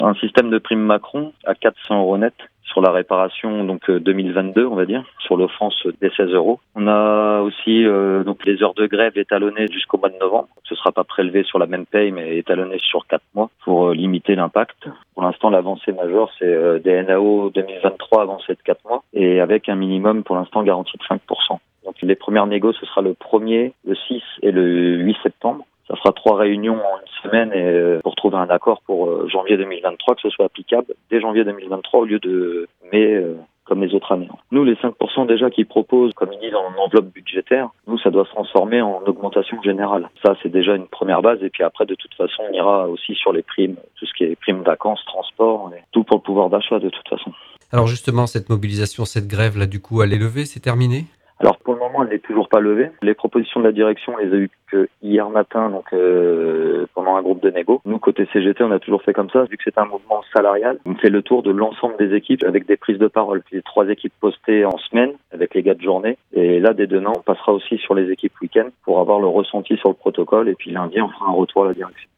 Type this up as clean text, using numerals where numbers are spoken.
Un système de prime Macron à 400 € net sur la réparation 2022, on va dire, sur l'offense des 16 €. On a aussi les heures de grève étalonnées jusqu'au mois de novembre. Ce ne sera pas prélevé sur la même paye, mais étalonné sur 4 mois pour limiter l'impact. Pour l'instant, l'avancée majeure, c'est des NAO 2023 avancées de 4 mois et avec un minimum pour l'instant garanti de 5%. Donc les premières négos, ce sera le 1er, le 6 et le 8 septembre. Ça fera 3 réunions en une semaine pour trouver un accord pour janvier 2023, que ce soit applicable dès janvier 2023 au lieu de mai comme les autres années. Nous, les 5% déjà qu'ils proposent, comme ils disent, en enveloppe budgétaire, nous, ça doit se transformer en augmentation générale. Ça, c'est déjà une première base. Et puis après, de toute façon, on ira aussi sur les primes, tout ce qui est primes vacances, transport, tout pour le pouvoir d'achat de toute façon. Alors justement, cette mobilisation, cette grève-là, du coup, elle est levée, c'est terminé ? Alors pour le moment, elle n'est toujours pas levée. Les propositions de la direction, on les a eues que hier matin, pendant un groupe de négo. Nous, côté CGT, on a toujours fait comme ça. Vu que c'est un mouvement salarial, on fait le tour de l'ensemble des équipes avec des prises de parole. Les 3 équipes postées en semaine avec les gars de journée. Et là, dès demain, on passera aussi sur les équipes week-end pour avoir le ressenti sur le protocole. Et puis lundi, on fera un retour à la direction.